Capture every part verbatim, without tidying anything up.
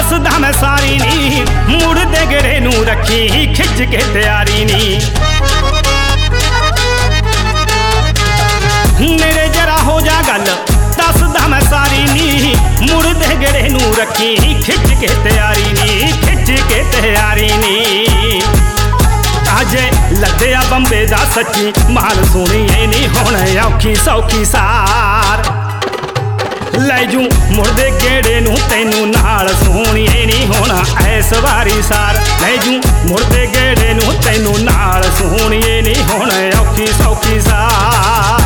दसदा मैं सारी नी मुड़ दे गेड़े नू रखी खिच के तैयारी नी। मेरे जरा हो जा गल दसदा मैं सारी नी मुड़ दे गेड़े नू रखी खिच के तैयारी नी खिच के तैयारी नी। अजे लद्या बंबे दा सच्ची माल सुनी नी हुण औखी सौखी सार लै जूं मुड़दे गेड़े नू तैनू नाल सोहणीए नी हुण ऐस वारी सार लै जूं मुड़दे गेड़े नू तैनू नाल सोहणीए नी हुण औखी सौखी सार।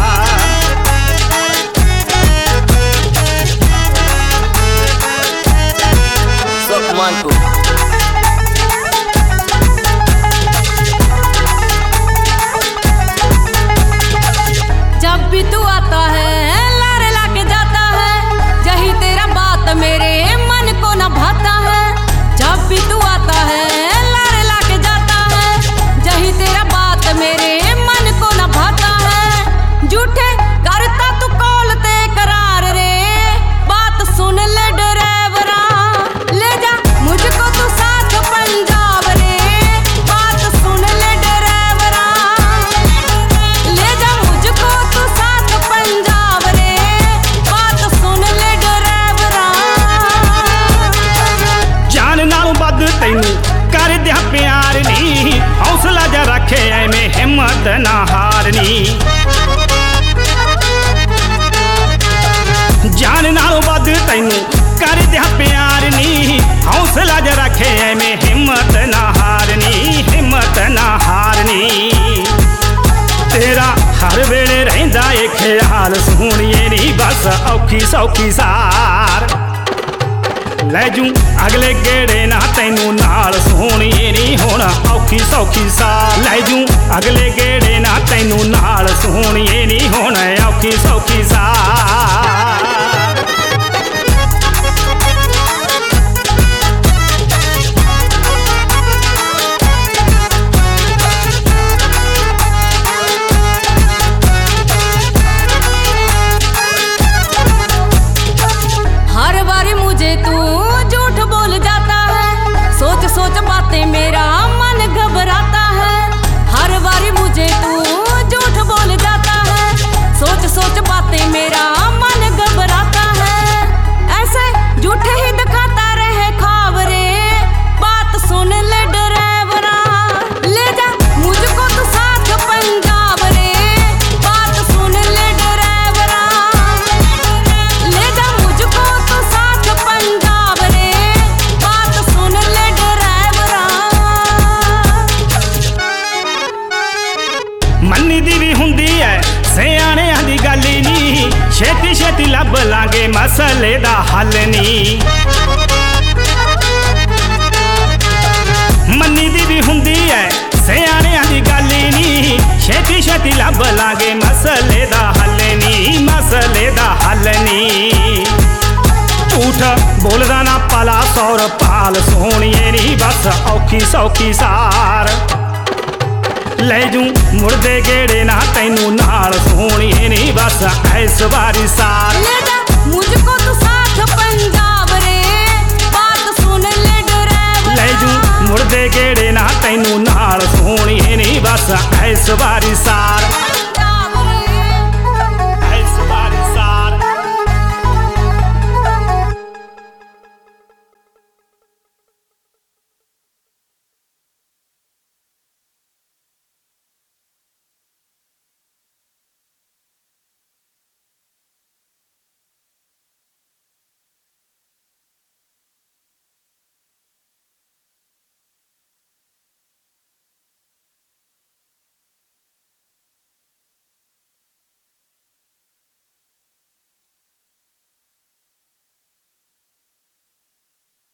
जब भी तू आता है लारे लाके जाता है यही तेरा बात मेरे मन को न भाता है। जब भी तू आता है लारे लाके जाता है यही तेरा बात मेरे मन को न भाता है। झूठे करता तू कौलते करार रे बात सुन ले ड्राइवरा ले जा मुझको तू साथ पंजाब रे बात सुन ले ड्राइवरा ले जा मुझको तू साथ पंजाब रे बात सुन ले ड्राइवरा। जान नालों बद तैनू कर दिया प्यार नी हौसला जा रखे ऐवें हिम्मत ना हारनी। जान नालों बद तैनू कर दिया प्यार नी हौसला जा रखे ऐवें हिम्मत ना हारनी हिम्मत ना हारनी। तेरा हर वेले रहिंदा ए ख्याल सोहणीए नी बस औखी सौखी सार लै जूं अगले गेड़े ना तैनू नाल सोहणीए नी हुण औखी सौखी सार लै जूं अगले गेड़े ना तैनू नाल सोहणीए नी हुण औखी सौखी सार। हर बारी मुझे तू झूठ बोल जाता है सोच सोच बातें मेरा मन घबराता है। हर बारी मुझे तू झूठ बोल जाता है सोच सोच बातें मेरा मन घबराता है। ऐसे झूठे ही दिखाता रहे ख्वाब रे बात सुन ले ड्राइवरा ले जा मुझको तू साथ पंजाब रे बात सुन ले ड्राइवरा ले जा मुझको तू साथ पंजाब रे बात सुन ले ड्राइवरा। मन्नी दी भी हुंदी है सियाणियां दी गल नी छेती छेती लभ लांगे मसले दा हल नी। मन्नी दी भी हुंदी है सियाणियां दी गल नी छेती छेती लभ लांगे मसले दा हल नी मसले दा हल नी। झूठ बोलदा ना पला सौर पाल सोहणीए नी बस औखी सौखी सार लै जूं मुड़दे गेड़े ना तैनू नाल सोहणीए नी बस ऐस वारी सार ले जा मुझको तू साथ पंजाब रे बात सुन ले ड्राइवरा लै जूं मुड़दे गेड़े ना तैनू नाल सोहणीए नी बस ऐस वारी